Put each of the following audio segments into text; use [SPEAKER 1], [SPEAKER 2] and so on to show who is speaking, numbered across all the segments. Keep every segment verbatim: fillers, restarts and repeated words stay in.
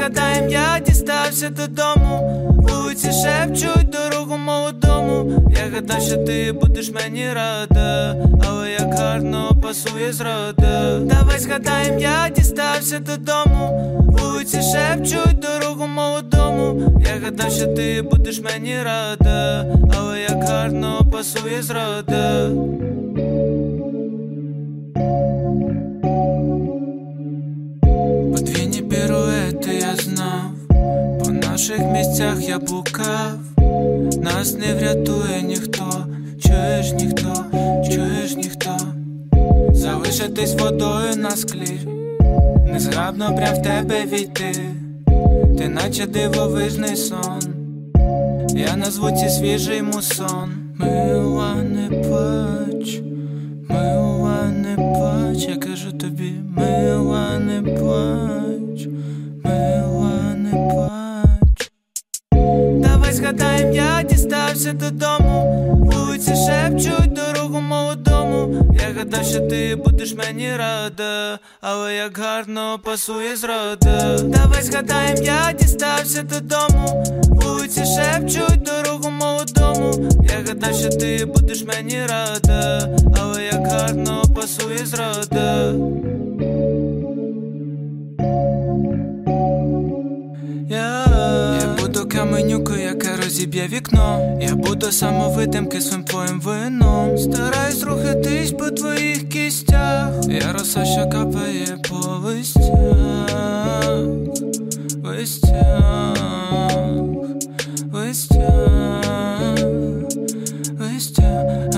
[SPEAKER 1] згадаєм, я дістався додому. Вулиці шепчуть дорогу молодому. Я гадав, що ти будеш мені рада, але як гарно пасує зрада. Давай згадаєм, я дістався додому. Вулиці шепчуть дорогу молодому. Я гадав, що ти будеш мені рада, але як гарно пасує зрада. Подвійні піруети я знав, по наших місцях я блукав. Нас не врятує ніхто, чуєш ніхто, чуєш ніхто. Залишитись водою на склі, незграбно прям в тебе війти. Ти наче дивовижний сон, я на звуці свіжий мусон. Мила, не плач, мила, не плач, я кажу тобі, мила, не плач, мила, не плач. Давай згадаєм, я дістався додому. Вулиці шепчуть дорогу молодому. Я гадав, що ти будеш мені рада, але як гарно пасує зрада. Давай згадаєм, я дістався додому. Вулиці шепчуть дорогу молодому. Я гадав, що ти будеш мені рада, але як гарно пасує зрада. Yeah. Я буду каменюкою, яка розіб'є вікно. Я буду самовитим кислим твоїм вином. Стараюсь рухатись по твоїх кістях. Я роса, що капає по листях, листях, листях, листях.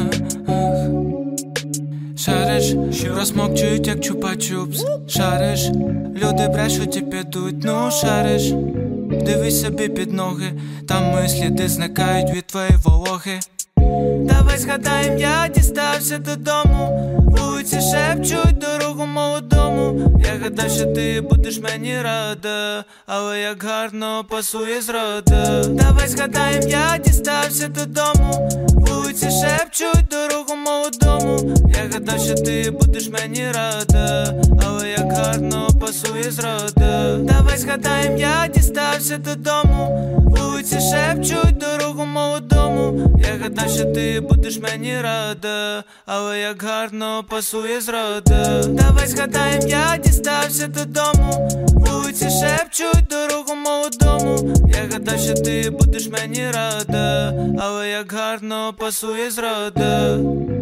[SPEAKER 1] Шариш, розмокчують як чупа-чупс. Шариш, люди брешуть і підуть, ну шариш. Дивись собі під ноги, там мої сліди зникають від твоєї вологи. Давай згадаєм, я дістався додому. Вулиці шепчуть дорогу молодому. Я гадав, що ти будеш мені рада, але як гарно пасує зрада. Давай згадаєм, я дістався додому. Вулиці шепчуть дорогу молодому. Я гадав, що ти будеш мені рада, але як гарно пасує зрада. Давай згадаєм, я дістався додому. Вулиці шепчуть дорогу молодому. Я гадав, що ти будеш мені рада, але як гарно пасує зрада. Давай згадаєм, я дістався додому. Вулиці шепчуть дорогу молодому. Я гадав, що ти будеш мені рада, але як гарно пасує зрада.